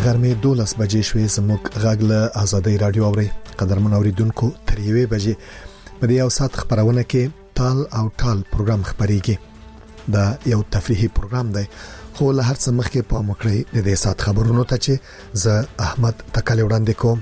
غرمې 12 بجې شوې. زموږ غږ له آزادۍ رادیو اوري. قدرمن اوریدونکو تر 1 بجې په دې یو ساعت خبرونه کې تال او ټال پروګرام خبريږي. دا یو تفریحي پروګرام دی خو له هر څه مخکې په مکړې د دې ساعت خبرونو ته چې زه احمد تکل وړاندې کوم.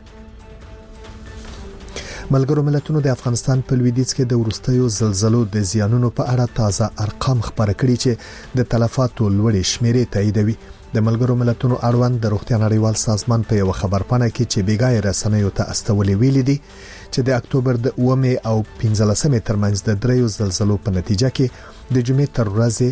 ملګرو ملتونو د افغانستان په لویدیځ کې د ورستیو زلزلو د زیانونو په اړه تازه ارقام خبره کړي چې د تلفاتو لوړې شمیرې تاییدوي. د ملګرو ملتونو اړوند د روغتیا نړیوال سازمان په یو خبرپاڼه کې چې بیګای رسنیو ته استولې ویلي دي چې د اکتوبر د 9 او 15 ترمنځ د دریو زلزلو په نتیجه کې د جمعې تر ورځې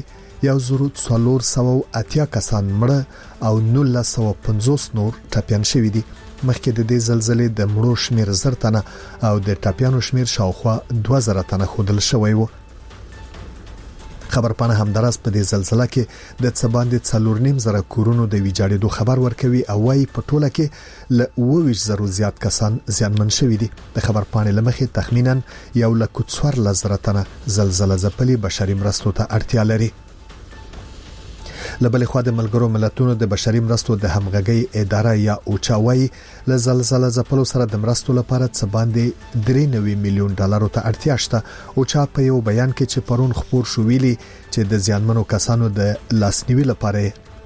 1480 کسان مړه او 1950 نور ټپيان شوي دي. مخکې د دې زلزلې د مړو شمیر 1000 تنه او د ټپيانو شمیر شاوخوا 2000 تنه خودل شوی و. خبرپاڼه همدارس په دې زلزلہ کې د څباندې 4.5 کورونو د ویجاړېدو خبر ورکوي او وايي په ټوله کې ل 20,000 زیات کسان زیانمن شوي دي. د خبرپاڼې لمخې تخمینا 1,400 تنه زلزلہ ځپلي بشري مرستو ته اړتیا لري. لبل خو د ملګرو ملتونو د بشري مرستو د همغږي اداره یا اوچاوي ل زلزلہ ځپلو سره د مرستو لپاره څباندې 3 میلیون ډالر ته اړتیا شته. اوچا په یو بیان کې چې پرون خبر شو ویلي چې د زیانمنو کسانو د لاسنیوي لپاره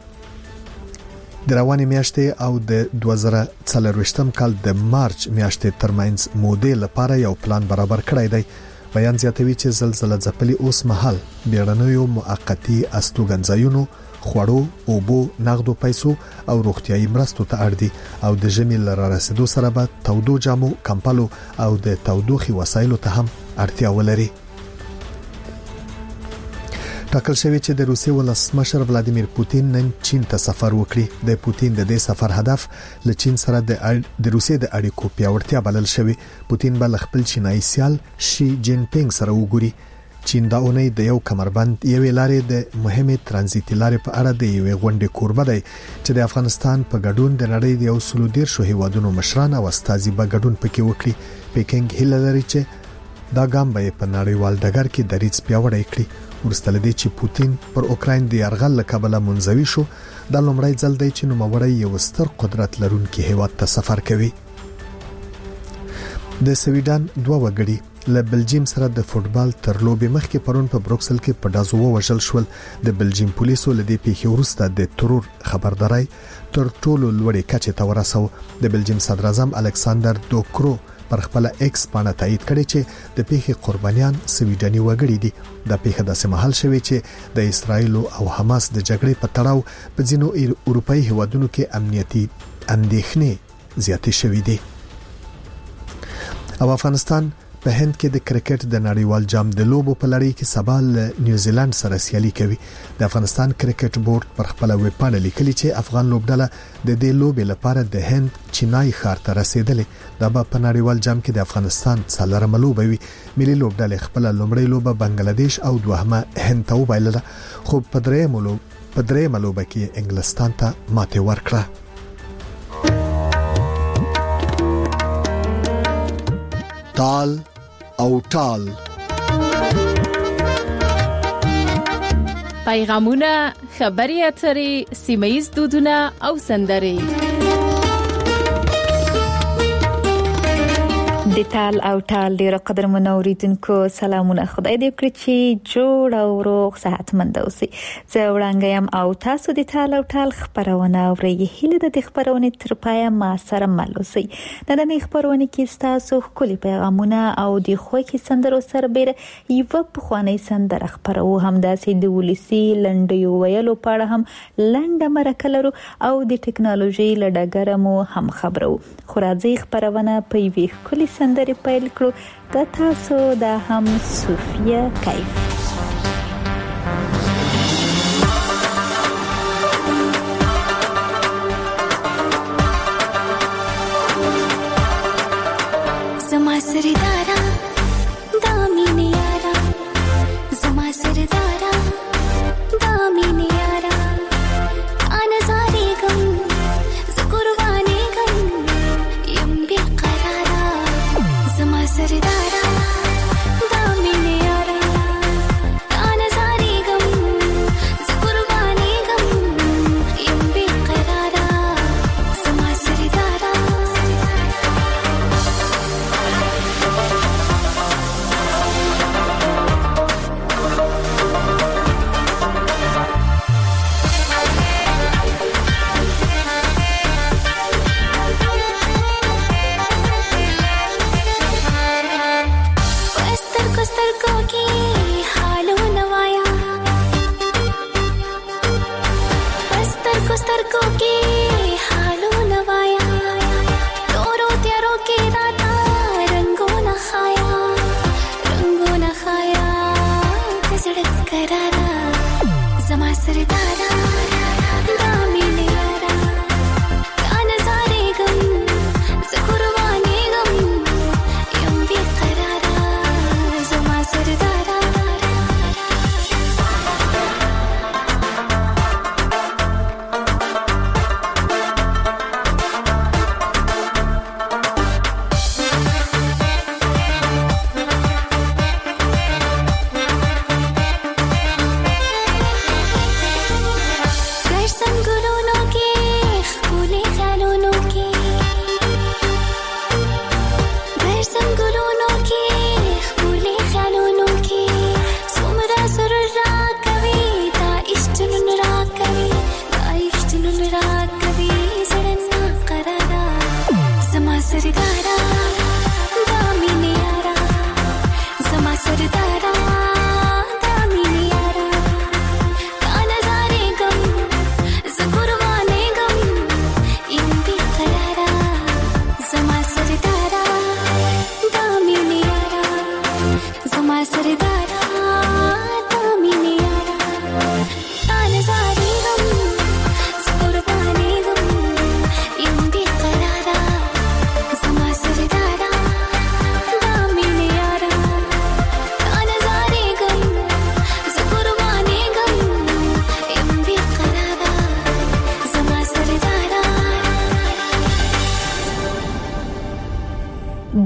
د رواني میاشتې او د 2024 کال د مارچ میاشتې ترمنځ مودې لپاره یو پلان برابر کړی دی. بیان زیاتوي چې زلزلہ ځپلي اوس مهال بیړنیو موقتی استوګنځایونو خوړو اوبو نغدو پیسو او روغتيایي مرستو ته اړ دي او د ژمي لره رسیدو سره به تودو جامو کمپلو او د تودوخي وسایلو ته هم اړتیا ولري. ټاکل شوی چې د روسیې ولسمشر ولادیمیر پوتین نن چین ته سفر وکړي. د پوتین د دې سفر هدف ل چین سره د روسیې د اړیکو پیاوړتیا بلل شوی. پوتین بل خپل چینایي سیال شي جین پینګ سره وګوري. چین دا اونۍ د یو کمربند یوې لارې د مهمه ترانزیتي لارې په اړه د یوې غونډې کوربه دی چې د افغانستان په ګډون د نړۍ د 130 هیوادونو مشران او استازي په ګډون پکې وکړي. پیکینګ هیله لري چې دا ګام به په نړیوال ډګر کې دریځ پیاوړی کړي. ورسته لدی چې پوتین پر اوکراین د یرغل لکبله منځوي شو. د لومړی ځل دی چې نوموړی یو ستر قدرت لرونکي هیواد ته سفر کوي. د سویډن دوه وګړي له بلجیم سره د فوتبال تر لوبې مخکې پرون په بروکسل کې په دازو وژل شول. د بلجیم پولیسو لدی پیښې وروسته د ترور خبرداري تر ټولو لوړې کچې ته ورسو. د بلجیم صدر اعظم الکساندر دوکرو پر خپل ایکس باندې تایید کړی چې د پیښې قربانیان سویډني وګړي دي. د پیښه داسې مهال شوی چې د اسرایل او حماس د جګړې په تړاو په ځینو اروپאי هیوادونو کې امنیتي اندېښنې زیاتې شوې دي. او افغانستان په هند کې د کرکټ د نړیوال جام د لوبو په لړۍ کې سبا له نیوزیلند سره سیالي کوي. د افغانستان کرکټ بورډ پر خپل ویب پاڼه لیکلي چې افغان لوبډله د دې لوبې لپاره د هند چینای ښار ته رسیدلې. دا په نړیوال جام کې د افغانستان څلورمه لوبه وي. ملي لوبډله خپل لومړی لوبه بنگلاديش او دوهمه هند ته وبایلله خو په درېمه لوبه کې انګلستان ته ماته ورکړه. تال او ټال پیغامونه، خبري اترې، سیمه‌ییز دودونه او سندرې. د تال او ټال ډیره قدر منوریدونکو سلامونه. خدای دې وکړي چې جوړ او روغ صحتمند اوسئ. زه وړاندیم او تاسو د تال او ټال خبرونه اورئ. هیله د خبرونه تر پایه ما سره مل اوسئ. د نن خبرونه کې تاسو خولي پیغامونه او د خوږی سندرو سربېره یو په خواني سندره خبرو هم داسې د ولسی لنډیو ویلو پاړه هم لنډه مرکلرو او د ټکنالوژي لډګره مو هم خبرو. خورازي خبرونه په وی خولي سندرې پیل کړو. د تاسو د هم صوفیا کیف. زما سردارا دامین یارا زما سردارا دامین یارا انا زاری غم زقربانی غم یم بیقرارا زما سردارا دامین یارا انا زاری غم زقربانی غم یم بیقرارا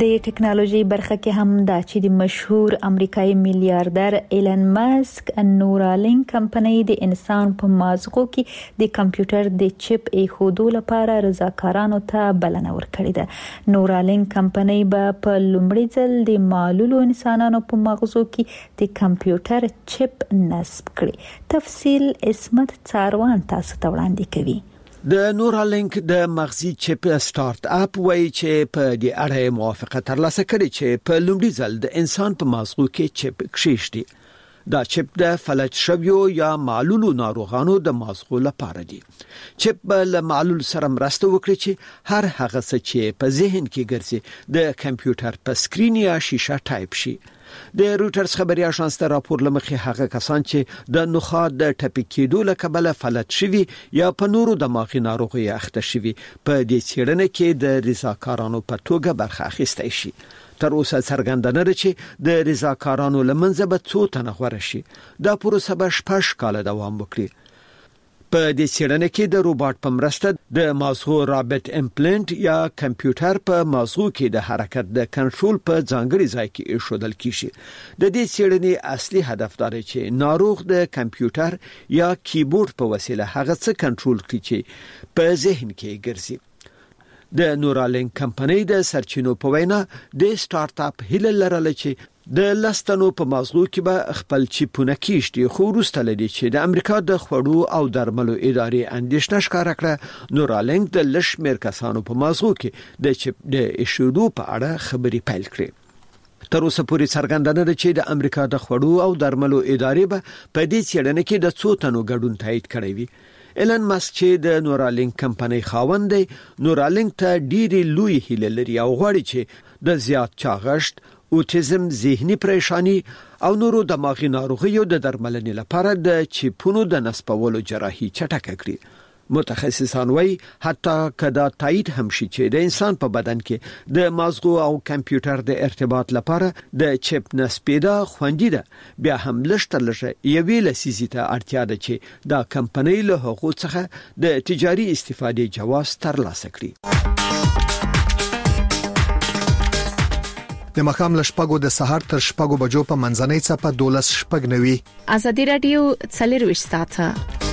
د ټکنالوژي برخه کې هم دا چې د مشهور امریکایي میلیارډر ایلن ماسک نورالینک کمپنۍ د انسان په مازغو کې د کمپیوټر د چپ ایښودو لپاره رضاکارانو ته بلنه ورکړې ده. نورالینک کمپنۍ به په لومړي ځل د معلولو انسانانو په مغزو کې د کمپیوټر چپ نصب کړي. تفصیل اسمت څاروان تاسو ته وړاندې کوي. د نورالینک د مغزي چپ سٹارټ اپ وایي چې په دې اړه موافقه ترلاسه کړې چې په لومړي ځل د انسان په مغزو کې چپ کښیږدي. دا چپ د فلج شویو یا معلولو ناروغانو د مغزو لپاره دی. چپ به له معلول سره مرسته وکړي چې هر هغه څه چې په ذهن کې ګرځي د کمپیوټر په سکرین یا شیشه ټایپ شي. د روټرز خبري اژانس ته راپور لمخې هغه کسان چې د نخاع د ټپي کېدو له کبله فلج شوي یا په نورو دماغي ناروغیو اخته شوي په دې څېړنه کې د رضاکارانو په توګه برخه اخیستی شي. تر اوسه څرګنده نه چې د رضاکارانو لمنځه به څو تنه غوره شي. دا پروسه به 6 کاله دوام وکړي. په دې څېړنه کې د روباټ په مرسته د مازغو رابط امپلانت یا کمپیوټر په مازغو کې د حرکت د کنټرول په ځانګړي ځای کې ایښودل کیږي. د دې څېړنې اصلي هدف دا دی چې ناروغ د کمپیوټر یا کیبورډ په وسیله هغه څه کنټرول کړي چې په ذهن کې ګرځي. د نورالینک کمپنۍ د سرچینو په وینا د سٹارټ اپ هیله لرله چې د لستنو په مازغو کې به خپل چیپونه کیشتي. خو وروسته لدی چې د امریکا د خوړو او درملو ادارې اندېښنه ښکاره کړه نورالینک د لشمیر کسانو په مازغو کې د چپ د ایښودو په اړه خبري پیل کړې. تر اوسه پورې څرګنده ده چې د امریکا د خوړو او درملو ادارې به په دې څېړنه کې د څو تنو ګډون تایید کړی وي. ایلن ماسک چې د نورالینک کمپنۍ خاوند دی نورالینک ته ډېری لوی هیله لري او غواړي چې د زیات چاغښت اوټیزم، ذهني پریشانی او نورو دماغي ناروغیو د درملنې لپاره د چیپونو د نصبولو جراحي چټکه کړي. متخصصان وایي حتی کدا تایید هم شي چې د انسان په بدن کې د مازغو او کمپیوټر د ارتباط لپاره د چپ نصبیدا خوندي ده، بیا هم لشتلشه یوې لسیزې ته اړتیا ده چې دا کمپنۍ له هغو څخه د تجاري استفادې جواز ترلاسه کړي. د مخام لشپګو د سحر تر شپګو بجو په منځنۍ څپه 12:09 ازادي رادیو 24 ساعته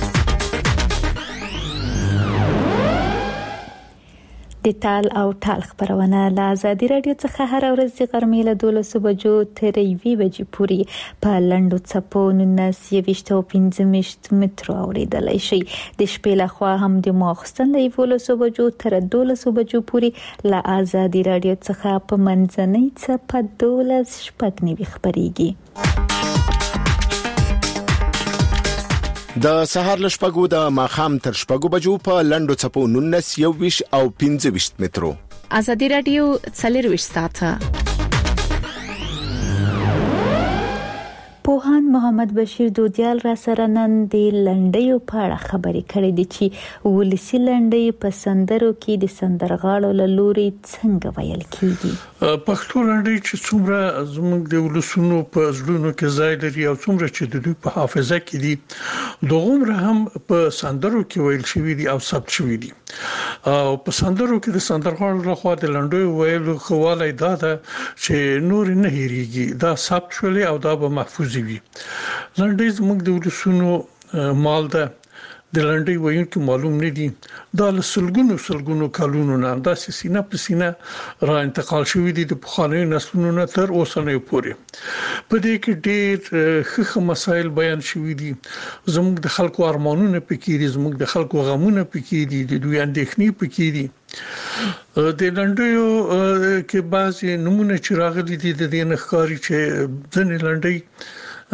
د تال او ټال خبرونه له ازادي رادیو څخه هر ورځ د غرمې له 12 بجو تر 1 بجې پورې په لنډو څپو 19.15 مترو اوریدلای شي. د شپې له خوا هم د ماخستن له 11 بجو تر 12 بجو پورې له ازادي رادیو څخه په منځنۍ څپه 12:09 خبريږي. د سهار لشپګو د ماخام تر شپګو بجو په لندو چپو 19 او 25 مترو. ازادي رادیو 24 ساعته. پوهان محمد بشیر دودیال را سره نن د لنډیو په اړه خبرې کړې دي چې ولسی لنډۍ په سندرو کې د سندرغاړو له لوري څنګه ویل کیږي. پښتو لنډۍ چې څومره زموږ د ولسونو په زړونو کې ځای لري او څومره چې د دوی په حافظه کې دي دغه هم په سندرو کې ویل شوی دي او ثبت شوی دي. او په سندرو کې د سندرغاړو لخوا د لنډیو ویلو خواله دا ده چې نور نه هېریږي، دا ثبت شول او دا به محفوظ وي. لنډۍ زموږ د ولسونو مال ده. د لنډۍ ویونکو معلوم نه دي دا له سلګونو کلونو نه دا سینه په سینه را انتقال شوی دي د پخوانیو نسلونو نه تر اوسنۍ پورې. په دې کې ډېر ښه مسایل بیان شوی دي. زموږ د خلکو ارمانونه پکې دي، زموږ د خلکو غمونه پکې دي، د دوی اندېښنې پکې دي. د لنډیو کې بعضي نمونه چې راغلي دي د دې نخکاری چې ځنې لنډۍ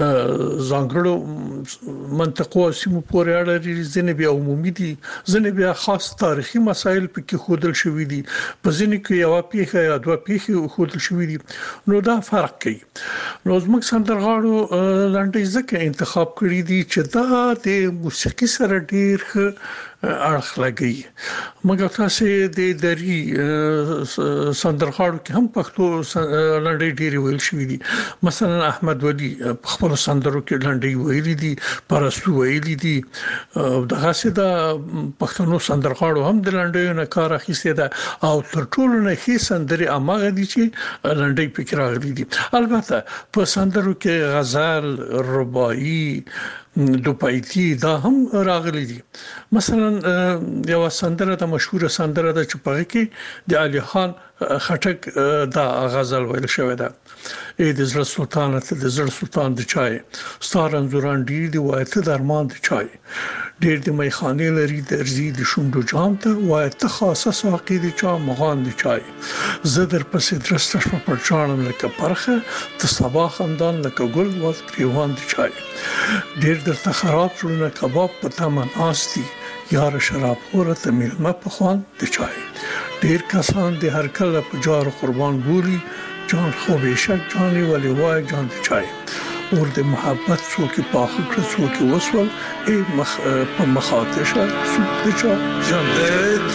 ځانګړو منطقو سیمو پورې اړه لري، ځنې بیا عمومي دي، ځنې بیا خاص تاریخي مسایل پکې ښودل شوي دي، په ځینې کې یو پیښه یا دوه پیښې ښودل شوي دي. نو دا فرق کوي. نو زموږ سندرغاړو لنډۍ ځکه انتخاب کړي دي چې دا د موسیقي سره ډېر ښه اړخ لګي. مګر تاسو د دری سندرغاړو کې هم پښتو لنډۍ ډېری ویل شوې دي. مثلا احمد ولی خپل سندرو کې لنډۍ ویلي دي، پرستو ویلي دي. دغه سیده پښتنو سندرغاړو هم د لنډۍ نه کار اخیسته ده او تر ټولو نه هي سندري اماغه دي چې لنډۍ پکې راغلي دي. البته په سندرو کې غزل، رباعي، دوپایتی دا هم راغلي دي. مثلا یو سندره د مشهور سندره د چپغه کې د علي خان خټک دا غزل ویل شوی ده: اې د زړه سلطان ته د زړه سلطان د چای، ستار انزوران ډیر دی وایته درمان د چای، ډیر د میخانه لري درځي د شوندو جام ته وایته خاصه ساقي د چا مغان د چای، زدر پسې درسته شپه پر چانم لکه پرخه ته صباح خندان لکه ګل واز گریوان د چای، ډیر درته خراب شونه کباب په تمن آستی یار شراب خوره ته میلمه په خوان د چای، ډیر کسان د هر کله په جار قربان بولی جان خو بشک جانی ولی وای جان د چای، اور د محبت څوک په اخر څوک وسول ای په مخاطشه څوک د چا جان د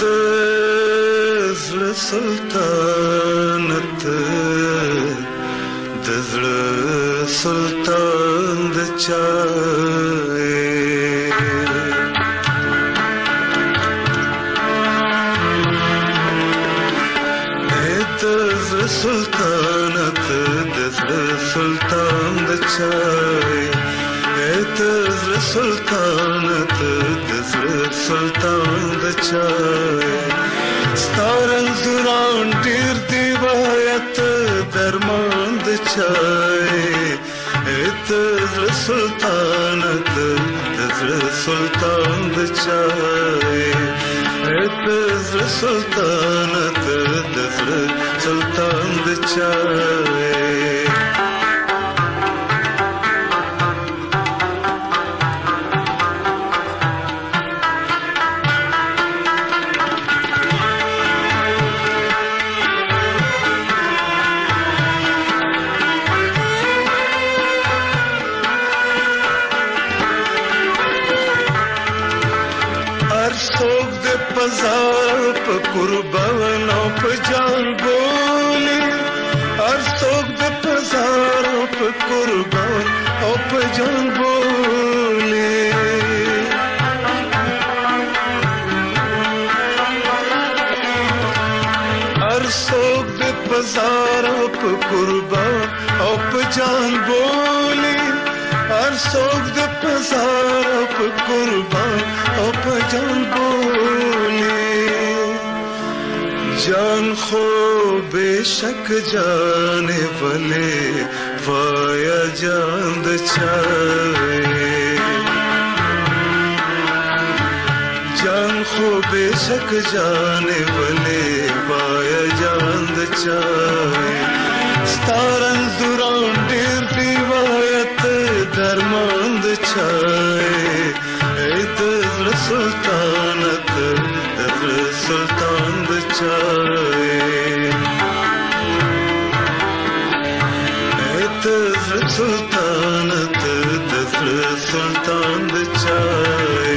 زړه سلطنت د زړه سلطان د چای، سلطانت د زړه سلطان د چای، د زړه سلطانت د زړه سلطان د چای، ستارن زوران ډیر دی وایت درمان د چای، د زړه سلطانت د زړه سلطان د چای، د زړه سلطانت د زړه سلطان د چای. پزار په قربان او په جان بولی، هر څوک د پزار په قربان او په جان بولی، هر څوک د پزار په قربان او په جان بولی، هر څوک د پزار په قربان او په جان بولی، جان خو بشک جان ولې وایا جان د چای، جان خو بشک جان ولې وایا جان د چای، ستارن دوران ډیر دی وایت درمان د چای، د زړه سلطانت د زړه سلطان د چای، د زړه سلطانت د زړه سلطان د چای.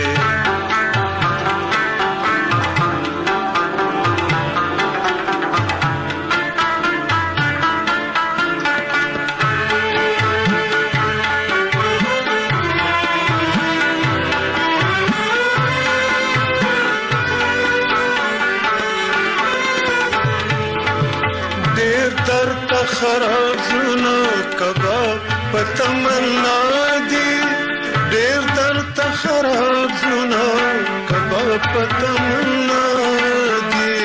خراب زونه کباب په تمنا دي، ډېر درته خراب زونه کباب په تمنا دي،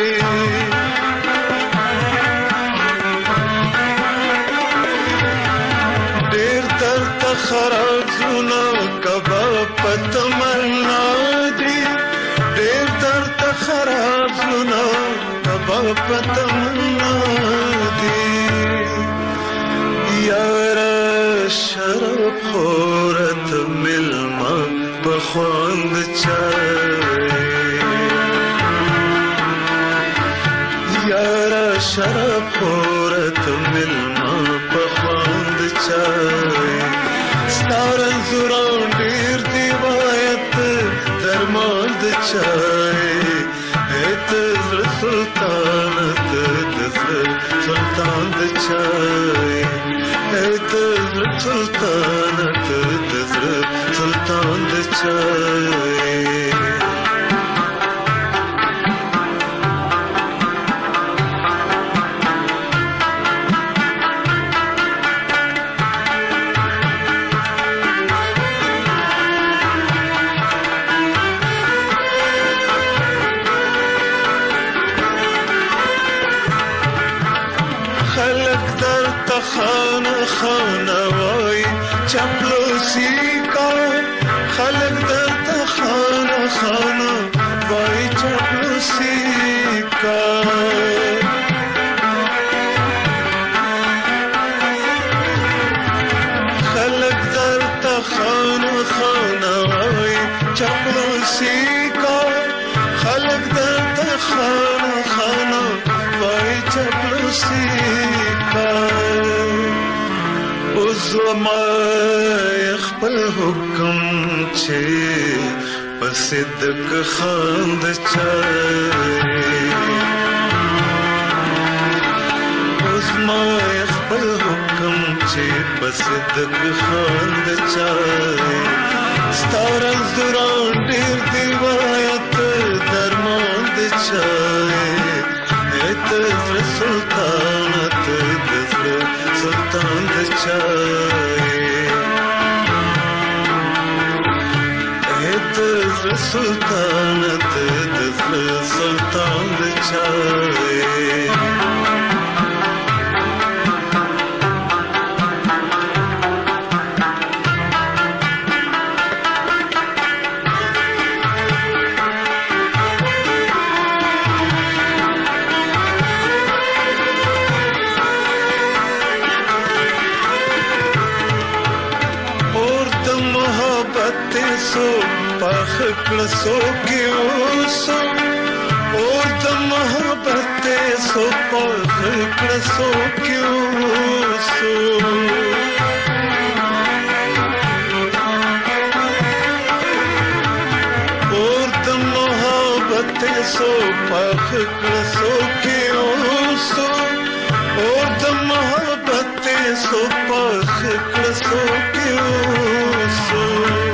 ډېر درته خراب زونه کباب په تمنا دي، ډېر درته خراب زونه کباب په تمنا دي، یارا شراب خورت ملما بخواند چای، یارا شراب خورت ملما بخواند چای، ستارن زوران ډیر دی وایت درمان د چای ته سلطان سلطان د چای ته سلطان سلطان د چای خانه خانه وای چپلوسی کا خلق درته خانه خانه وای چپلوسی کا خلق درته خانه خانه وای چپلوسی کا خلق درته خانه خانه وای چپلوسی زما خپل حکم چې پسدک خاند چای زما خپل حکم چې پسدک خاند چای ستاره زران ډیر دیوایت درمان د چای ته سلطانت سلطان د چای ته سلطانت سلطان د چای सो पाख सो क्यों सो और द मोहब्बत सो पाख सो क्यों सो और द मोहब्बत सो पाख सो क्यों सो और द मोहब्बत सो पाख सो क्यों सो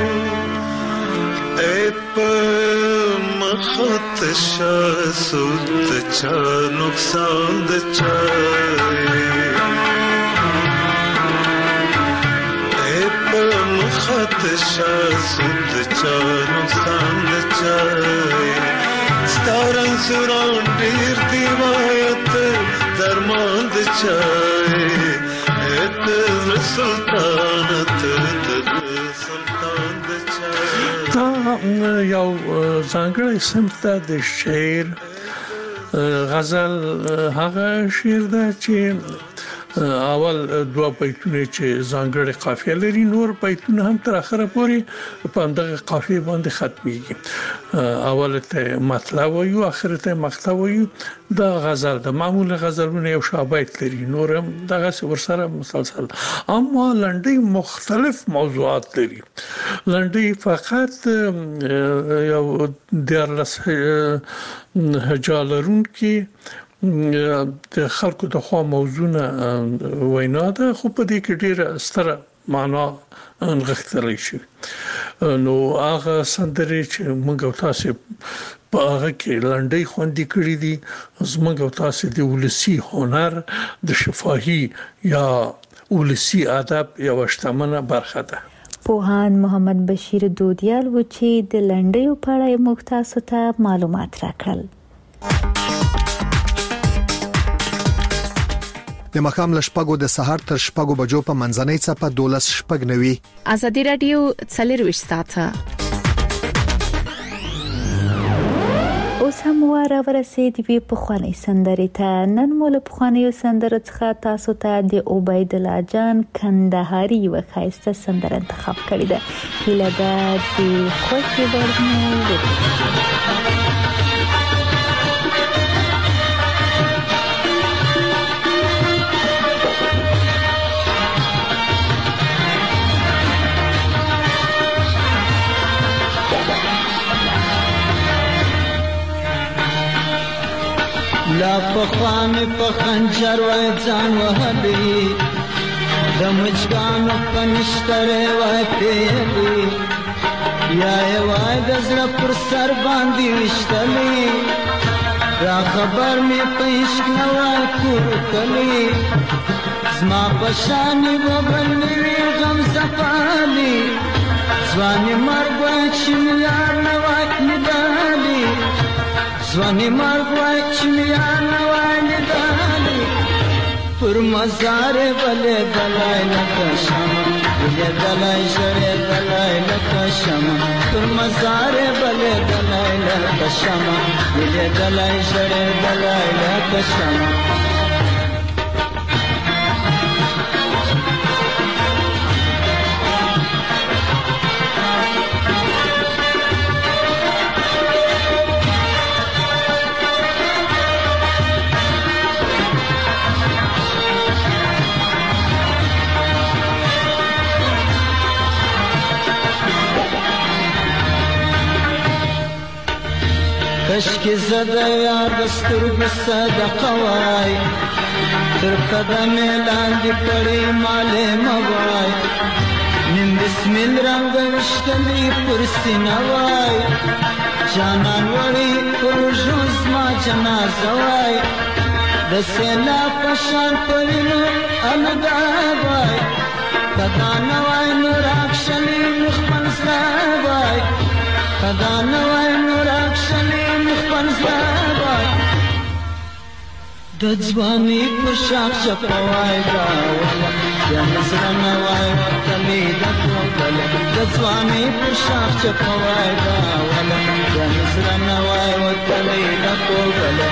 मखत शासुत चा नुकसान द चाय मखत शासुत चा नुकसान द चाय स्तारन सुरान डीर दिवायत दरमान द चाय सुल्तानत सुल्तान द चाय یو ځانګړی صنف د شعر غزل هغه شعر ده چې اول دوه بیتونه چې ځانګړي قافیه لري نور بیتونه هم تر اخره پورې په همدغه قافیه باندې ختميږي اول ته مطلب وایو اخر ته مقطع وایو د غزل د معمول غزلونه یو شابهت لري نور هم دغه ورسره مسلسل اما لنډي مختلف موضوعات لري لنډي فقط یو درس هجالرون کې د خلکو د خوا موضوعونه وینا ده خو په دې کې ډیره ستره معنا انغښتلی شي نو هغه سندرې چې موږ تاسو په هغه کې لنډي خوندې کړې دي زموږ تاسو د ولسی هنر د شفاهي یا ولسی ادب یو شتمنه برخه ده پوهان محمد بشیر دودیال و چې د لنډیو په اړه موږ تاسو ته معلومات راکړل د مخام لشپګو د سحر تر شپګو بجو په منځنۍ صفه 12 شپګ نوي ازادي رادیو څلرويش ساعته اوس هم ورسېد وی په خواني سندرې ته نن مول په خواني سندره څخه تاسو ته د عبید الله جان کندهاري وخایسته سندره انتخاب کړې ده هله د خوشي ورنه پخوان په خنجر وای ځان وهلی د مچګانو په نشتره وای پیلی یا وای د زړه پر سر باندې وشتلی را خبر می په عشق نه وای کور کلی زما بشانی وبل نوی غم زفالی ځواني مرګ وای چې یار نه وای ندالی ځواني مرګ وای چې یار نه وای ندالی پر مزار بلې دلای لکه شمع ولې دلای شړې دلای لکه شمع پر مزار بلې دلای لکه شمع ولې دلای شړې دلای لکه شمع کشکی زده یار دسترگ صدقه وای تر قدم لاندې کړي مالې موای نیم بسمل رنگ وشتلی پر سینه وای جانان وړي پر ژوند ما جنازه وای د سیلاب په شان په وینو الودا وای کدا نه وای نو راکشلي مخمن ستا وای کدا نه وای نو راکشلي مخمن ستا وای د ځواني په شاخ چپوای راوله یا نظرانه وای وتلی د کوکله د ځواني په شاخ چپوای راوله یا نظرانه وای وتلی د کوکله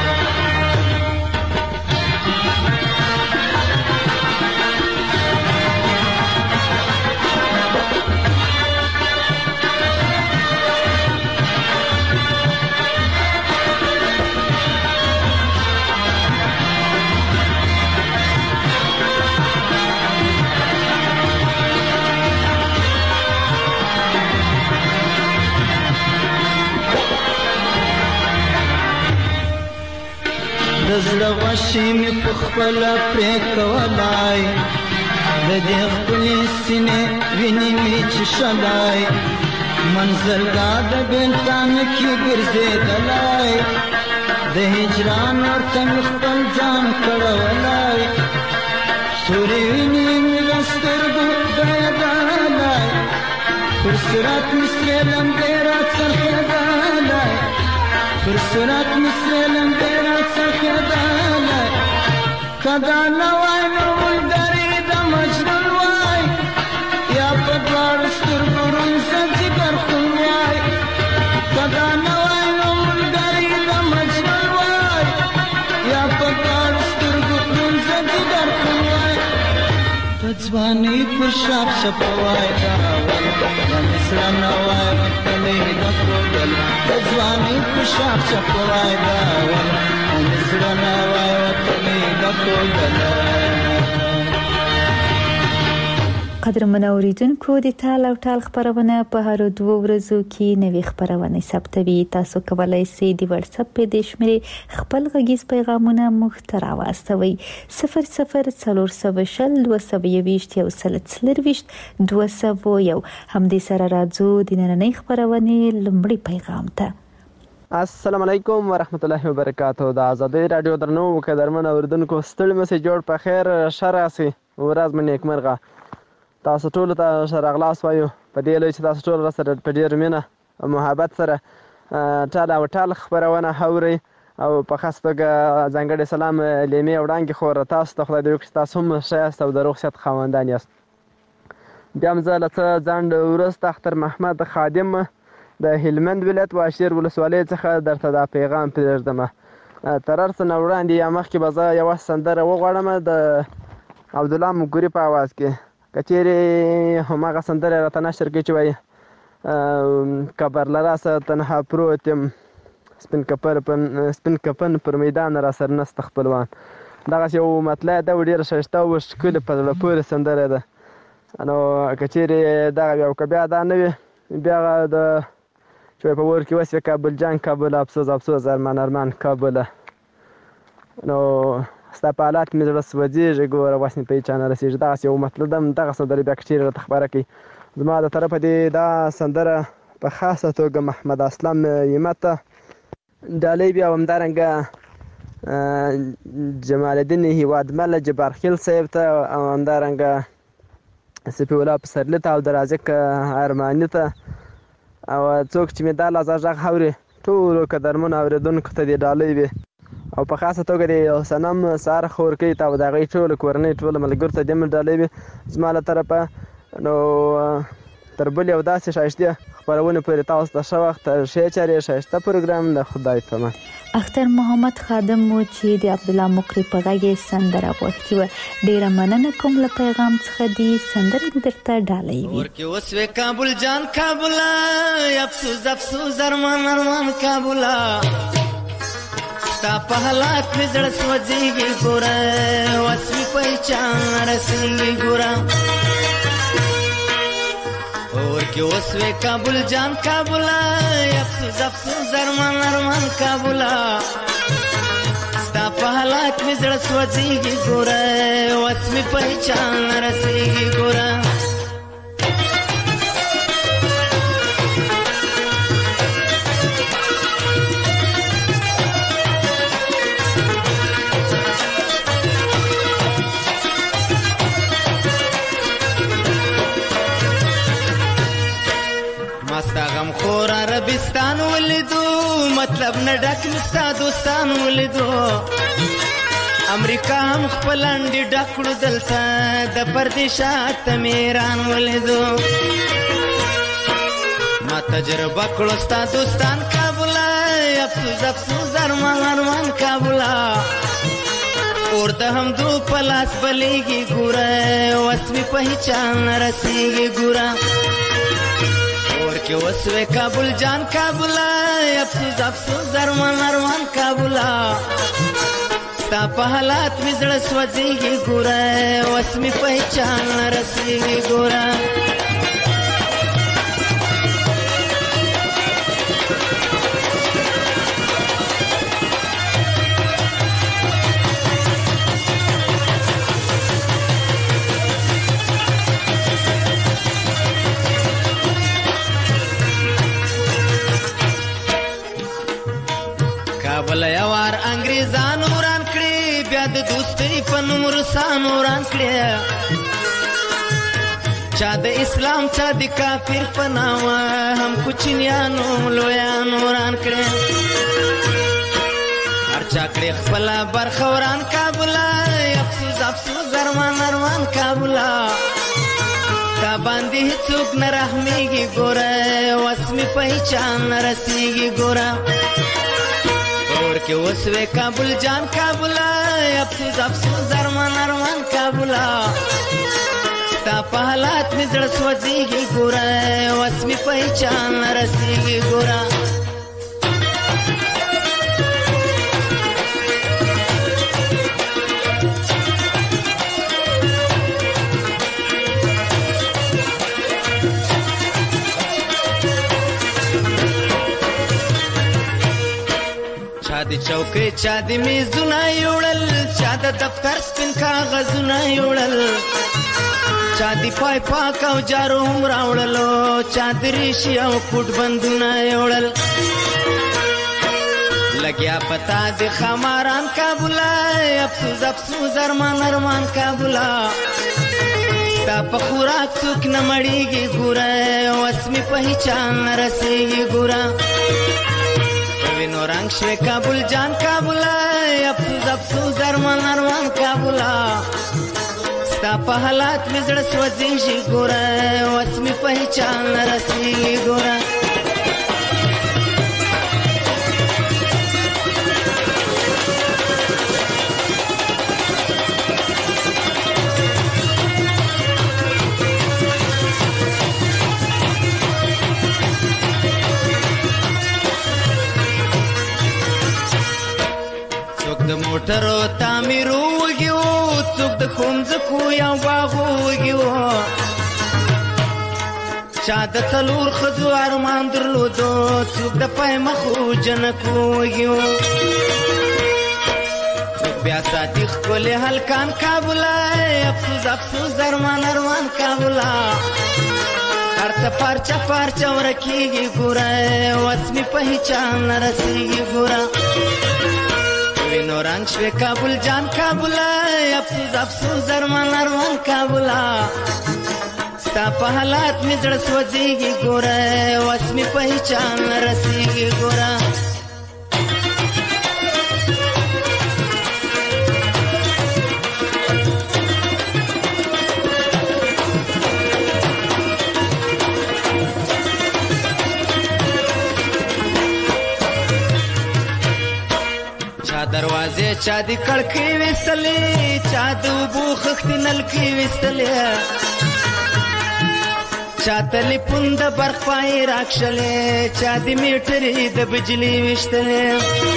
دزړه غوښې مې په خپله پرې کولای د دې خپلې سینې وینې مې چښلای منزلګاه د بېلتان کې ګرځېدلی د هجران ورته مې خپل ځان کړولی سورې وینې مې له سترګو بهېدلی پر صورت مې سرې لمبې راڅرخېدلی پر صورت مې سرې لمبې راڅرخېدلی کدا نه وای نو ولدرې د مجنون وای یا په دواړو سترګو ړوند ځګر خون وای کدا نه وای نو ولدرې د مجنون وای یا په دواړو سترګو ړوند ځګر خون وای د ځوانۍ پر شاخ شپوای راول د مصره نه وای وتلی د کوګل د ځوانۍ پر شاخ شپوای راول د مصره نه وای وتلی د کوګل. قدرمن اوریدونکو د تال او ټال خبرونه په هر 2 ورځو کې نوې خبرونه ثبتوي. تاسو کولای شئ د واتس اپ په شمېره خپل غږیز پیغامونه مخ ته راوستوئ 002022 هم دې سره راځو د نننۍ خبرونه لمړی پیغام ته. السلام علیکم ورحمت الله وبرکاتہ. د آزادۍ رادیو درنو قدرمن اوریدونکو ستړي مسې جوړ په خیر شراسي ورځ مې نیکمرغه. تاسو ټول ته شرغلاس وایو په دې لوي چې تاسو ټول سره په ډیر مینه او محبت سره ټال او ټال خبرونه اورئ او په خاص توګه ځانګړی سلام لیمې وړاندې خو تاسو ته خدای دې وکړي تاسو هم ښایست او د روغ صحت خاوندان یاست. بیا هم زه له څه ځنډ وروسته اختر محمد خادم د هلمند ولایت واشیر ولسوالۍ څخه درته دا پیغام پرېږدم. تر هر څه نه وړاندې یا مخکې به زه یوه سندره وغواړم د عبدالله مګوري په آواز کې. که چیرې هماغه سندره راته نشر کړي چې وایي کبر له راسه تنها پروت یم سپین کفن پر میدان را سر نسته خپلوان. دغسې یو مطلع ده او ډېره ښایسته او ښکلې په زړه پورې سندره ده. نو که چیرې دغه وي او که بیا دا نه وي بیا د چې په ور کې وسوې کابل جان کابل افسوس افسوس ارمان ارمان کابله نو ستا په حالات مې زړه سوځېږي ګوره وس مې په هېچا نه رسېږي دغسې یو مطلب ده دغه سندرې بیا که چېرې راته خبره کوي زما د طرفه دې دا سندره په خاصه توګه محمد اسلام همت ډالۍ بیا همدارنګه جمال الدین هیوادمل جبارخیل صاحب ته او همدارنګه سپي الله پسرلي ته او د رازق ارماني ته او څوک چې مې دا لازه غږ اوري ټولو قدرمنو اورېدونکو ته دې ډالۍ وي او په خاصه توګه د صنم سهار خورکۍ ته او د هغوی ټولو کورنۍ ټولو ملګرو ته دې مې ډالۍ وي زما له طرفه نو تر بلې او داسې ښایستې خپرونې پورې تاسو ته ښه وخت ښې چارې ښایسته پروګرام د خدای په امان. اختر محمد خادم و چې د عبدالله مکری په غږ سندره غوښتې وه ډېره مننه کوم له پیغام څخه دې سندرې دې درته ډالۍ وي. ورکې وسوې کابل جان کابله افسوس افسوس ارمان ارمان کابله ستا په حالات مې زړه سوځېږي ګوره وس مې پهچان رسېږي ګوره ورکې وسوې کابل جان کابله افسوس افسوس ارمان ارمان کابله ستا په حالات مې زړه سوځېږي ګوره وس مې پهچان رسېږي ګوره ستا غم خور عربستان ولیدو مطلب نه ډک مې ستا دوستان ولیدو امریکا هم خپل انډې ډک کړو دلته د پردیشات میران ولیدو ما تجربه کړو ستا دوستان کابله افسوس افسوس ارمان ارمان کابله اور د همدو په لاس بلیږي ګوره وس مې په هېچا نه رسېږي ګوره ورکې وسوې کابل جان کابله افسوس افسوس ارمان ارمان کابله ستا په حالات مې زړه سوځېږي ګوره وس مې په هېچا نه رسېږي ګوره کابل یوار انګریزانو وران کړي بیا د دوستۍ په نوم روسانو وران کړي چا د اسلام چا د کافر په نامه هم کوچنیانو لویانو وران کړي هر چا کړي خپله برخه وران کابله افسوس افسوس ارمان ارمان کابله تا باندې هیڅوک نه رحمېږي ګوره وس مې په هېچا نه رسېږي ګوره ورکې وسوې کابل جان کابله افسوس افسوس ارمان ارمان کابله ستا په حالات مې زړه سوځېږي ګوره وس مې په هېچا نه رسېږي ګوره چا د چوکۍ چا د میزونه یوړل چا د دفتر سپین کاغذونه یوړل چا د پای پاک او جارو هم راوړلو چا د ریشي او کوټ بندونه یوړل لګیا پتا د خماران کابله افسوس افسوس ارمان ارمان کابله ستا په خوراک څوک نه مړېږي ګوره وس مې په هېچا نه رسېږي ګوره وینو رنگ شوی کابل جان کابله افسوس افسوس ارمان ارمان کابله ستا په حالات مې زړه سوځېږي ګوره وس مې په هېچا نه رسېږي ګوره د موټرو تعمیرو وږي وو څوک د ښوونځکو یا باغو وږي وو چا د څلور ښځو ارمان درلودو څوک د پای مخو جنکو وږي وو څوک بیا ساتي خپل هلکان کابلای افسوس افسوس ارمان ارمان کابلا هرڅه پارچه پارچه ورکیږي ګوره وسمي په هیچان رسیږي ګوره وینو رنگ شوی کابل جان کابلای افسوس افسوس ارمان ارمان کابلا ستا په حالات می زړه سوځيږي ګوره وسمي په هیچان رسیږي ګوره دروازه چا دی کړکۍ وستلې چا د وبو خښتې نلکۍ وستلې چا تلیفون د برق پای راکشلې چا د میټرې د بجلی وشتلې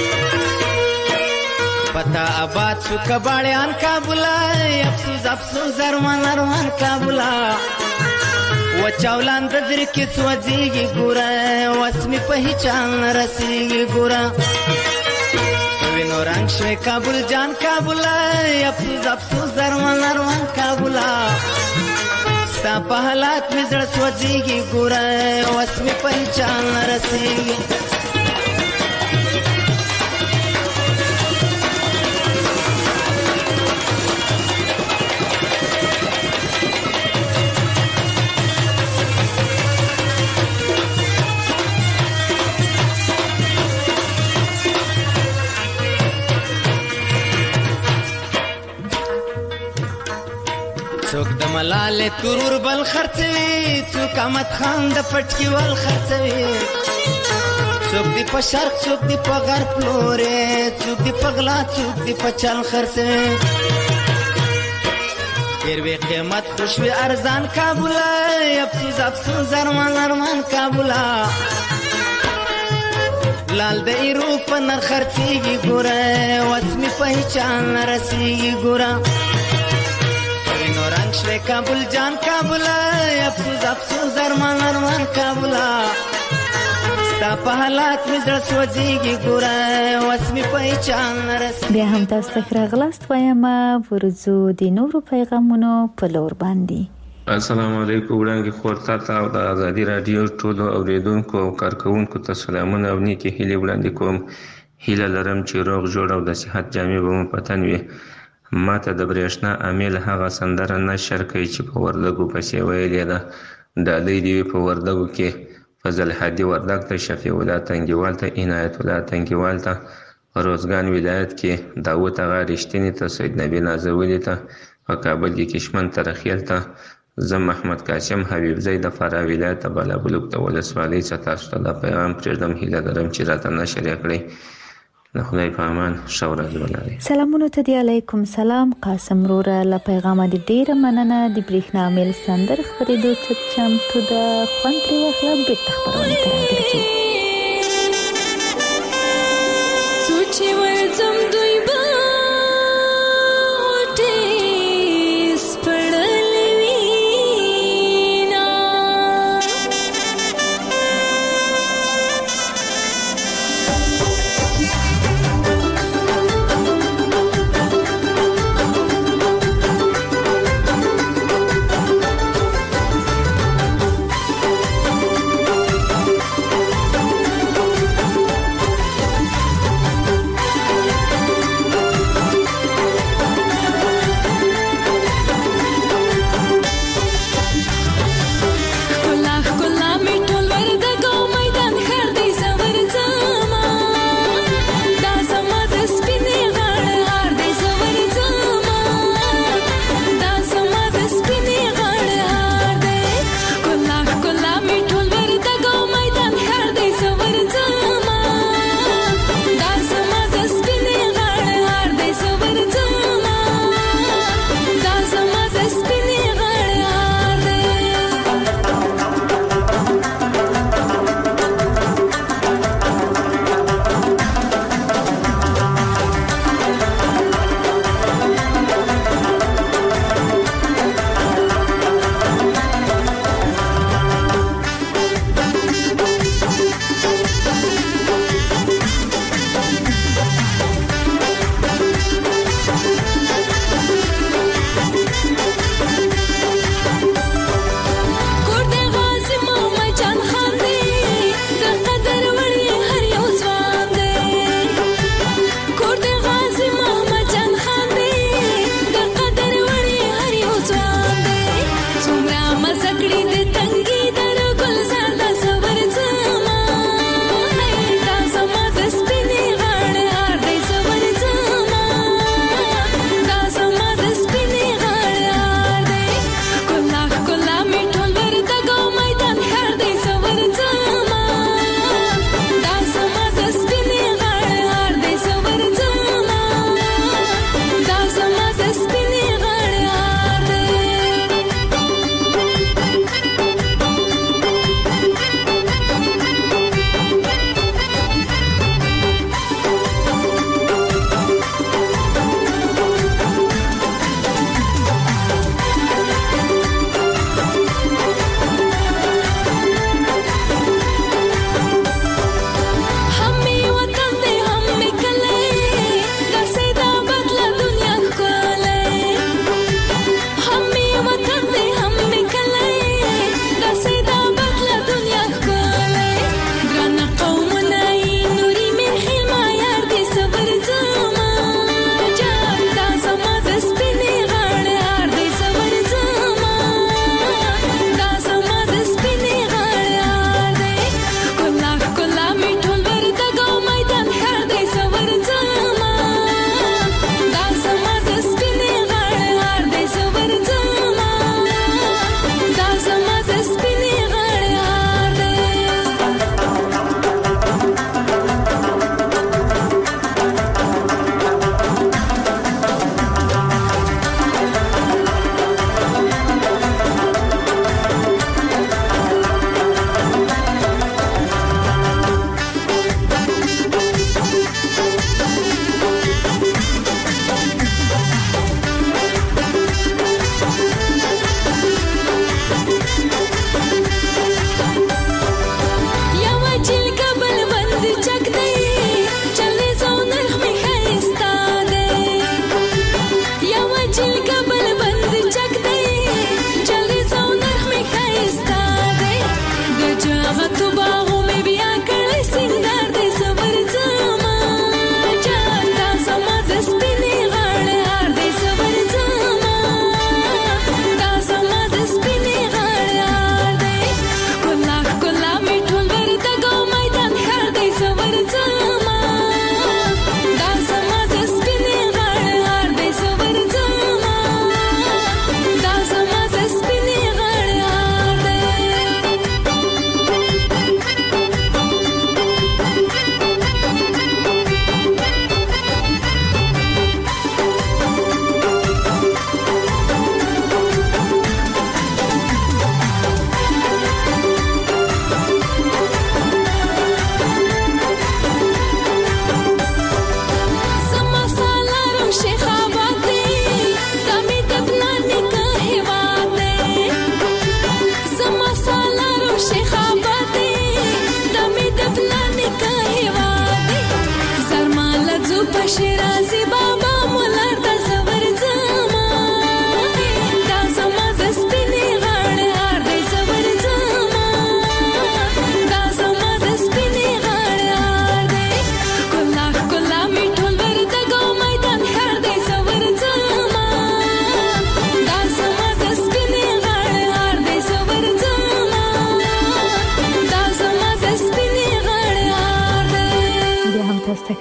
پتا آباد شو کباړیان کابلا افسوس افسوس ارمان ارمان کابلا و چاولان د در کې سوځيږي ګوره وسمي په هیچان رسیږي ګوره وینو رنگ شوی کابل جان کابلا افسوس افسوس ارمان ارمان کابلا ستا په حالات می زړه سوځيږي ګوره وسمي په هیچان رسیږي څوک د ملاله ترور بل خرڅوي څوک احمد خان د پټکی ول خرڅوي څوک دی په شرق څوک دی په غرب لورې څوک دی په غلا څوک دی په چل خرڅوي ډېر قیمت خوشوي ارزان کابلا افسوس افسوس ارمان ارمان کابلا لال د ایرو په نر خرڅيږي ګوره وسمي په هیچان رسیږي ګوره رنگ شوی کابل جان کابلا افسوس افسوس ارمان ارمان کابلا ستا په حالات می زړه سوځيږي ګوره وسمي په هیچان رسیږي بیا هم تاسو ته راغلاست وایم ورزو د نورو پیغامونو په لور باندې السلام علیکم وړاندې خورتا او د ازادي رادیو ټولو اوریدونکو او کارکونکو ته سلامونه او نیکی هیله وړاندې کوم هیله لرم چې روغ جوړ او د صحت جامې به مو پتن وي ماته د برېښنا امیل هغه سندره نشر کوي چې په وردګو پسې ویلې ده ډالۍ دی په وردګو کې فضل هادي وردګ ته شفیع الله تنګیوال ته عنایت الله تنګیوال ته روزګان ولایت کې داوود هغه رښتینی ته سید نبی نازولی ته په کابل کې کشمن ترخیل ته زم محمد قاسم حبیب زید فرا ولایت بلابلوک ته ولسوالۍ څخه تاسو ته د پیغام پرېږدم هیله لرم چې راته نشر کړئ د خدای په امان ښه ورځ ولرئ سلامونه ته دی علیکم سلام قاسم روره له پیغامه د ډیره مننه د برېښنا میل سندر خبرېدو ته چمتو ده خوند ترې واخله بېرته خپرونې ته راګرځو څو چې ورځم دوی به غوټې سپړلې وینا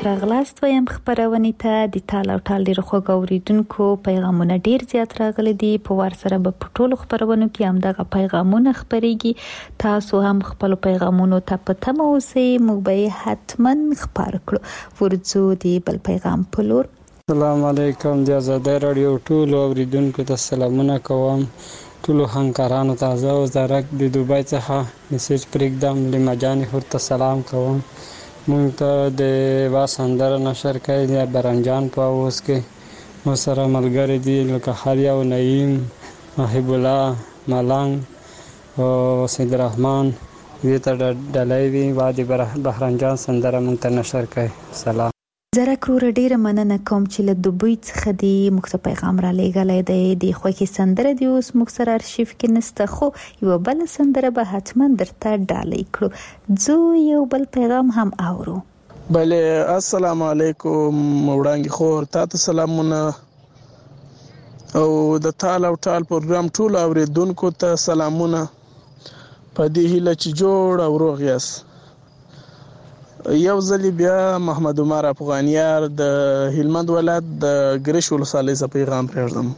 راغلاست وایم خبرونه ته د ټال او ټال ډیر خو غوریدونکو پیغامونه ډیر زیات راغلي دي په ور سره په ټولو خبرونو کې هم دغه پیغامونه خبريږي تاسو هم خپل پیغامونو ته پته مو سي موږ به حتمن خبر کړو ورځو دی بل پیغام په لور. السلام علیکم د آزادۍ رادیو ټولو اوریدونکو ته سلامونه کوم ټولو همکارانو ته زه وزارت د دوبۍ څخه میسج پرېږدم لمجانې ورته سلام کوم. مونږ ته د واسندر نشر کوي د برنجان په اوس کې مو سره ملګری دي لکه خالیا او نعیم محب الله ملنګ او سید الرحمن دې ته ډلای وی وادي بهرنجان سندره مونږ ته نشر کوي. سلام. زره کرور ډیره مننه کوم چې له دوبۍ څخه دی مخته پیغام را لېږلی دی خو کې سندره دی اوس مخ سره ارشیف کې نسته خو یو بل سندره به حتما درته ډالۍ کړو. زه یو بل پیغام هم اورو. بله السلام علیکم وړانګې خور تاسو سلامونه او د ټال او ټال پروګرام ټول اوریدونکو ته سلامونه په دې هیله چې جوړ او روغ یاست. یو ځلی بیا محمد عمر افغانیار د هلمند ولایت د ګریش ولسوالۍ څخه پیغام پرېږدم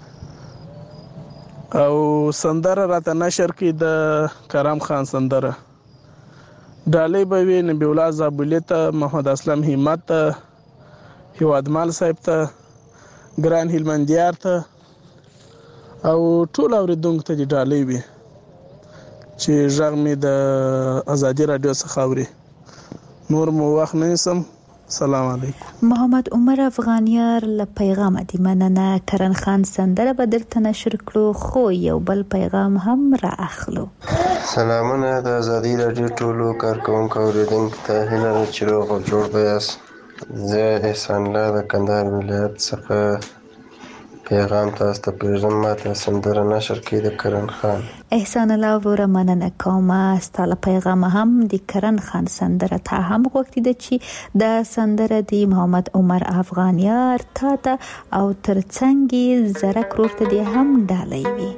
او سندره راته نشر کړي د کرم خان سندره ډالۍ به وي نبی الله زابلي ته محمد اسلم همت ته هیوادمال صاحب ته ګران هلمندیار ته او ټول اوریدونکو ته ډالۍ وي چې غږ مې د آزادي رادیو څخه اوري. نور مو وخت نیسم. سلام علیکم. محمد عمر افغانیار له پیغام دی مننه. کرن خان سندره به درته نشر کړو خو یو بل پیغام هم را اخلو. سلامونه د آزادي رادیو ټولو کارکونکو اوریدونکو ته هیله ده چې روغ او جوړ به یاست. زه احسان الله د کندهار ولایت څخه پیغام تاسو ته پرېږدم ماته سندره نشر کړي د کرن خان. احسان الله وروره مننه کوم ستاسو پیغام هم د کرن خان سندره ته هم وخت دی چې د سندره دی محمد عمر افغانیار ته او ترڅنګ زره کرور ته دی هم ډالۍ وي.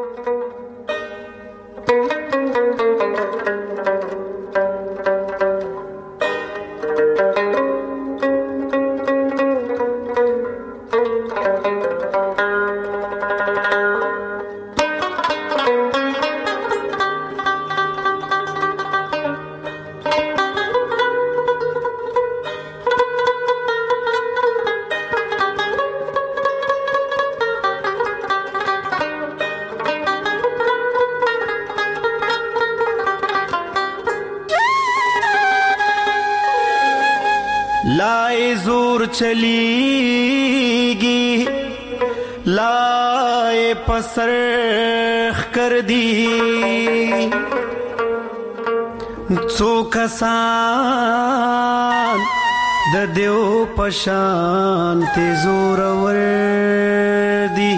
لائے زور چلیگی لائے پسرخ کر دی څو کسان د دیو پشان ته زور ور دی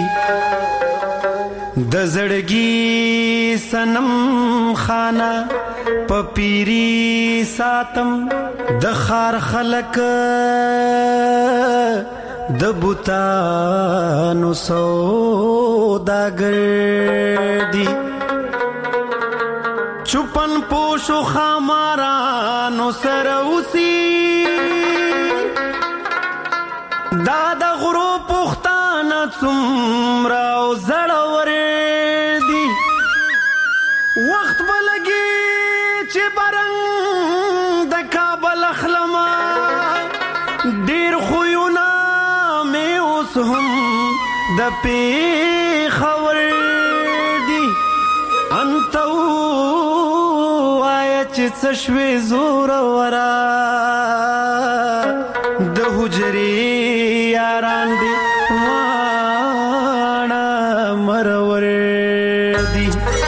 د زړګي سنم خانه پپیری ساتم د خار خلق د بوتانو سوداګر دی چوپن پوشو خامارانو سره اوسي دا د غرو پختانه څومره او زړور دی وخت بلګي چې برنګ د کابل اخلما ډیر خوونه مې اوس هم د پیښور دی انتو آیا چې څه شوې زور ورا د حجرې یاران دی واڼه مرور دی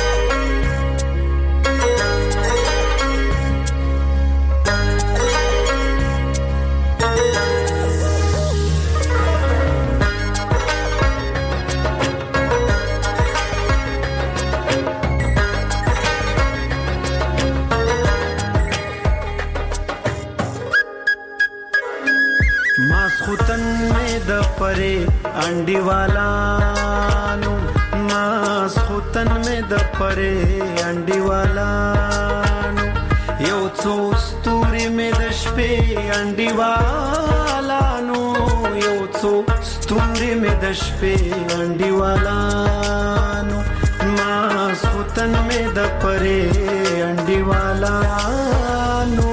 پرے انڈی والانو ماس خوتن میں د پرے انڈی والانو یو څو ستوري میں د شپې شپې انډیوالانو یو څو ستوري مې د شپې انډیوالانو ماسختن مې د پرې انډیوالانو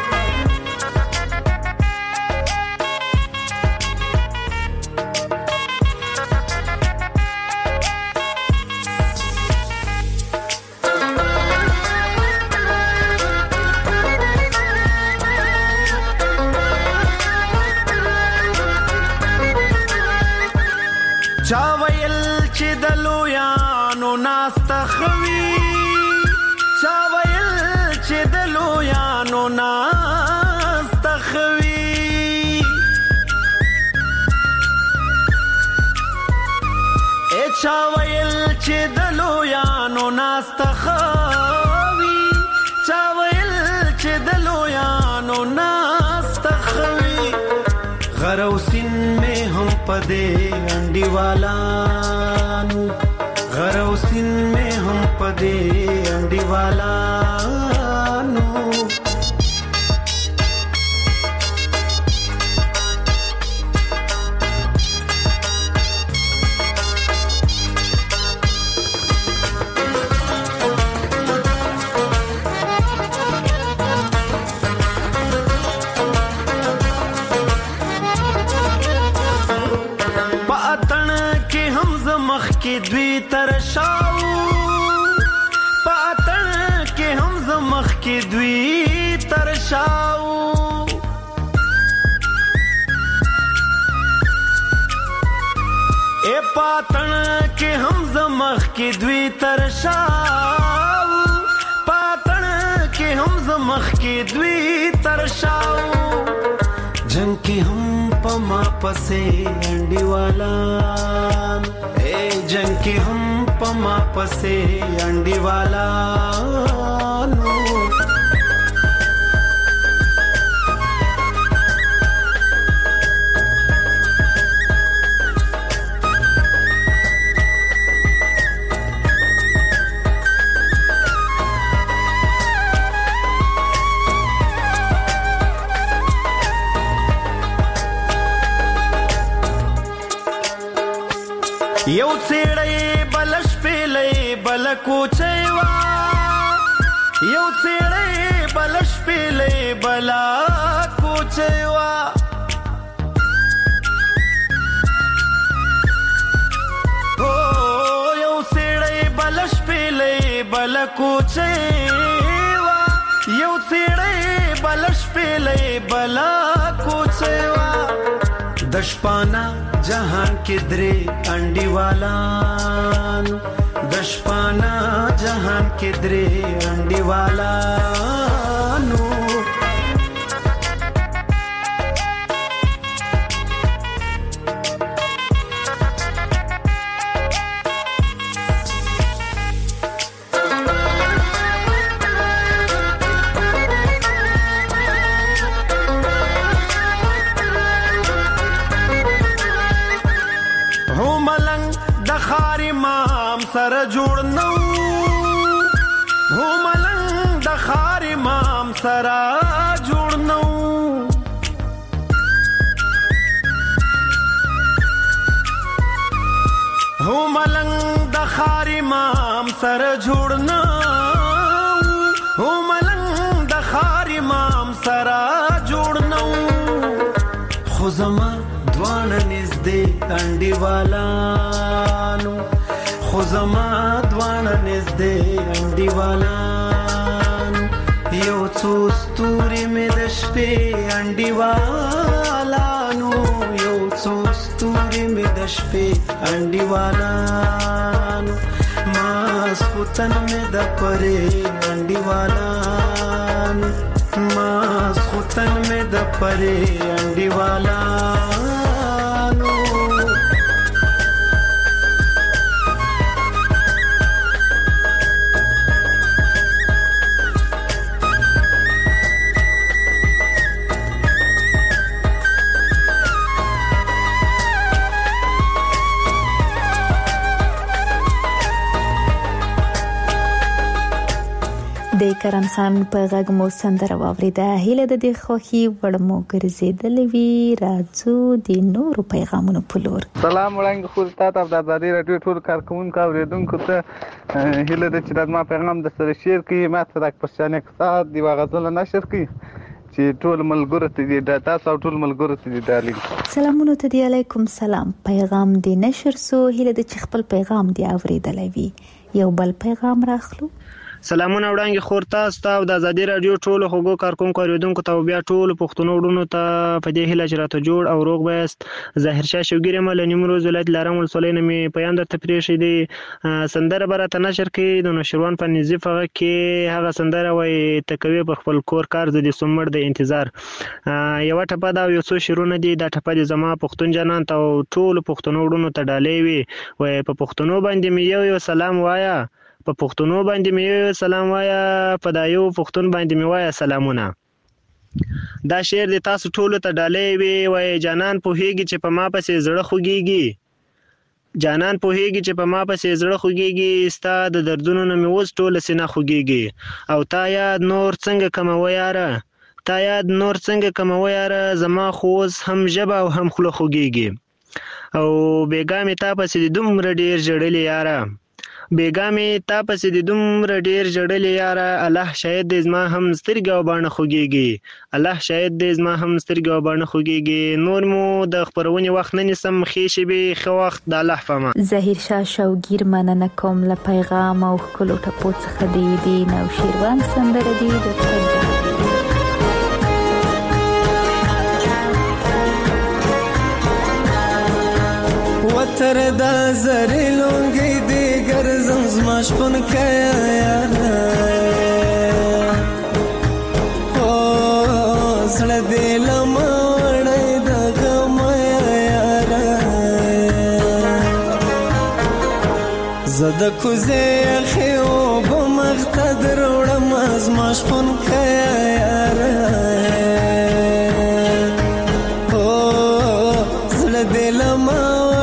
چا ویل چې د لویانو ناسته خوي چا ویل چې د لویانو ناسته خوي چا ویل چې د لویانو ناسته خوي چا ویل چې د لویانو ناسته خوي غروسین میں ہم پدے انڈیوالانو غروسین میں ہم پدے انڈیوالانو کې دوی ترشاو پاتن کې هم زمخ کې دوی ترشاو اے پاتن کې هم زمخ کې دوی ترشاو پاتن کې هم زمخ کې دوی ترشاو جنگ کې هم پما پسې انډیوالان جنگ کی ہم پما پسے انڈیوالانو یو څېړې بلش پیلې بل کوچېوا یو څېړې بلش پیلې بل کوچېوا او یو څېړې بلش پیلې بل کوچېوا یو څېړې بلش پیلې بل کوچېوا دشپانا جهان کې درې انډیوالان دشپانا جهان کې درې انډیوالانو سره جوړ نو هو ملنګ د خار امام سره جوړ نو هو ملنګ د خار امام سره جوړ نو هو ملنګ د خار امام سره جوړ نو خو زما دوان نږدې انډیوالانو خو زما دوانه نږدې انډیوالانو یو څو ستوري مې د شپې انډیوالانو یو څو ستوري مې د شپې انډیوالانو ماسختن مې د پرې انډیوالانو ماسختن مې د پرې انډیوالانو د کرن خان په غږ مو سندره واوریده. هیله د دې خوخي وړمو ګرځیدلې وی راځو د نورو پیغامونو په لور. سلام وړاندې خو تاسو د آزادۍ رادیو ټول کارکونکو اوریدونکو ته هیله د چې ما پیغام د سره شیر کړئ، ما ته د پښتنې کتاب دی واغزل نشر کړئ چې ټول ملګرو ته دې ډاټا او ټول ملګرو ته دې ډالینګ. سلامونه ته دی، علیکم سلام. پیغام دی نشر سو، هیله د چې خپل پیغام دی اوریدلې وی. یو بل پیغام راخلو. سلامونه وړاندې خور تاسو ته د آزادۍ رادیو ټول هغو کارکونکو اوریدونکو ته بیا ټول پښتون وړونو ته په دې هیله چې راته جوړ او روغ وایست. ظاهر شاه شوګیری مل نیمروز ولایت لارم ولسوالۍ نه می پیام درته پریښی دی. سندره برته نشر کې د نوشروان په نظیف هغه کې هغه سندره وای تکوي په خپل کور کار د سمر د انتظار. یو ټپه دا یو څو شیرونه دي، دا ټپه د زما پښتون جنان ته ټول پښتون وړونو ته ډالې وي. وای په پښتونو باندې می یو سلام وایا، په پښتونو باندې می سلام وایا، په دایو پښتون باندې می وایا سلامونه. دا شعر د تاسو ټول ته ډالې وی. وای جانان په هیږي چې په ما پسې زړه خوږيږي، جانان په هیږي چې په ما پسې زړه خوږيږي، ستا د دردونو نه می اوس ټول سینه خوږيږي. او تا یاد نور څنګه کومو یاره، تا یاد نور څنګه کومو یاره، زما خوز هم جبه او هم خوله خوږيږي. او بیګامې تا پسې دومره ډیر جړلې یاره، بیګامې تا پسې د دومره ډیر جړلې یاره، الله شاید دې زما هم سترګې او باڼه خوږیږي، الله شاید دې زما هم سترګې او باڼه خوږیږي. نور مو د خپرونې وخت نه نیسم، ښې شېبې ښه وخت د الله په امان. ظاهر شاه شوګیر مننه کوم له پیغام او ښکلو ټپو څخه دی نوشیروان سندره دی د وتر دا زری لونگی دیگر زمزماش پن کیا یارا، او زړه دې لمړی د غم یارا، زده کوزه خو بمختد روړم ازماش پن کیا یارا، او زړه دې لمړی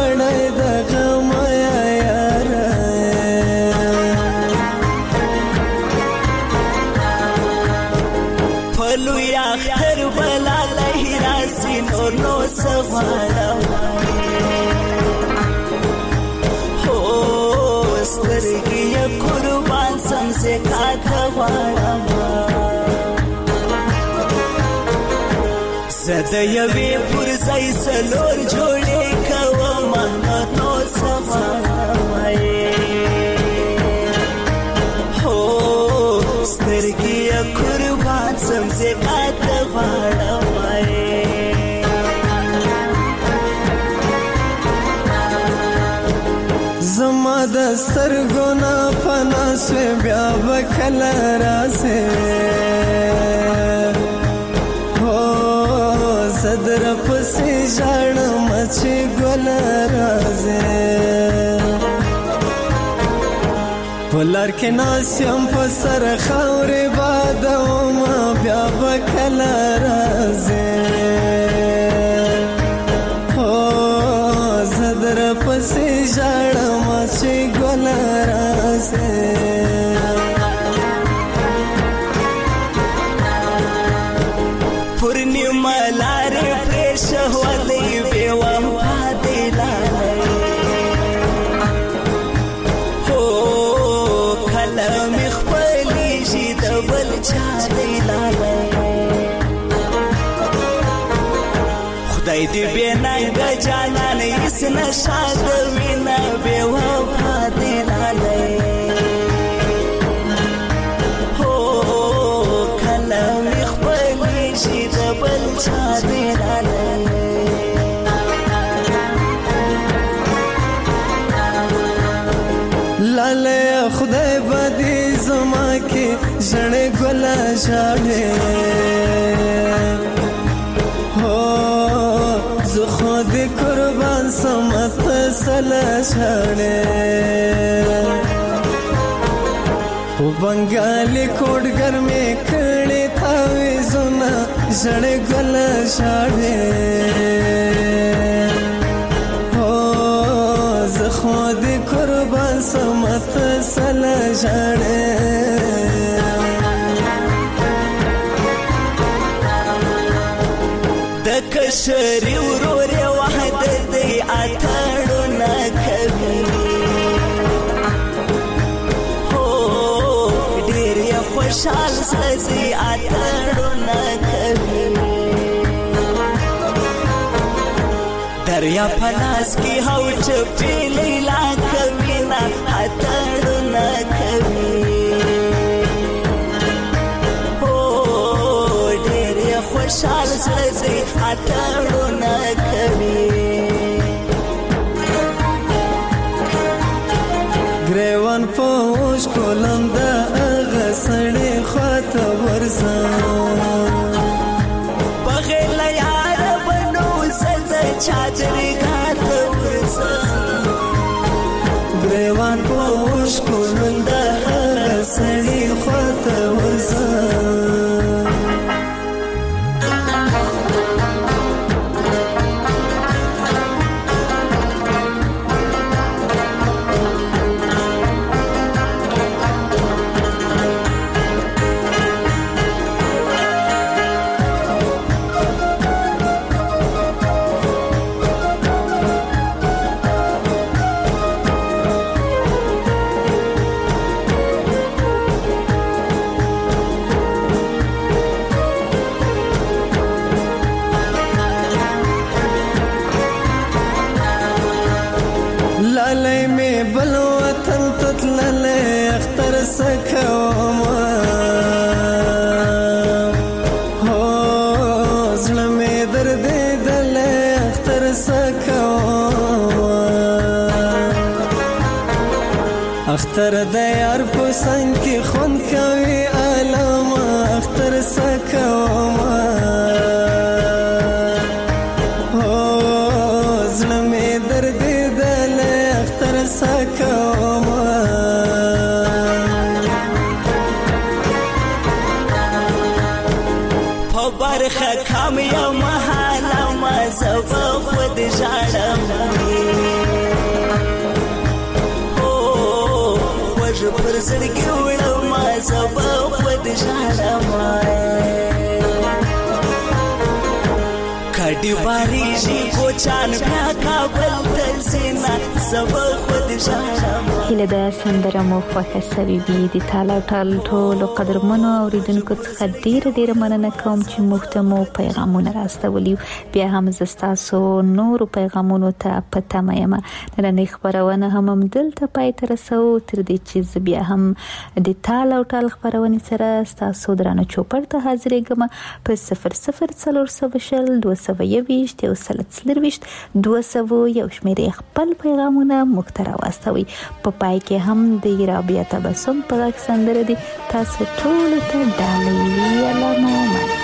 زده یوی پر زی سلور جوڑی کوم نو سمای، هو سترګي قربان سم زکات غواړم. زما د سترګو نه پنا سوی بیا بکل راسه، صدر پسی جاڑ مچی گل رازے، پلار کے ناسیم پسر خور بادو ما بیا بکل رازے، صدر پسی جاڑ مچی گل رازے. شهوالي بوفا دلالي، هو كلام خپلي شي دبل چا دلالي، خدای دې بننګ جانان اس نشاد وینا بوفا دلالي، هو كلام خپلي شي دبل چا دلالي. لاله خدای بدی زما کی جړې ګلا شاړې، هو زه خود قربان سمت سلا شاړې، او بنگالي کوډګر می کړي تاوي زونه جړې ګلا شاړې، خود قربان سمت سلا جاڑے. مشري وروري وحدتي اتړونه کوي هو ډېر یې خوشحال سړی اتړونه کوي دریا پلاس کی هو چپی لیلا کوي نا اتړونه کوي خوشحال سړی اتړونه کوي ګریوان پوش کولم د هغه سړی خواته ورځم بغیر له یاره به نو زه د چادرې ګاته ورځم ګریوان پوش کولم د هغه سړی خواته ورځم اختر د یار په څنګ کې خون کوي علامه اختر سکوما هو زړه مې درد دل اختر سکوما په برخه کام یو محاله ما زب خود ژړم پر زړګي وړم زب خود ژړم کډي باریږي کوچان بیا کابل تل سینا زب خود ژړم هله د سندره مو خوښه سوي وي د تاله ټال ټول قدرمنو اوریدونکو څخه ډیره مننه کوم چې موږ ته مو پیغامونه راستولي بیا هم زستاسو نور پیغامونو ته پته مېم نن خبرونه هم دلته پای تر رسو تر دې چې بیا هم د تاله ټال خبرونه سره تاسو درانه چوپړ ته حاضرېږم په 0040 221 200 شمیرې خپل پیغامونه موږ ته راوستوي په پای کې هم د رابعه تبسم په غږ سندره دي تاسو ټول ته ډالۍ علامه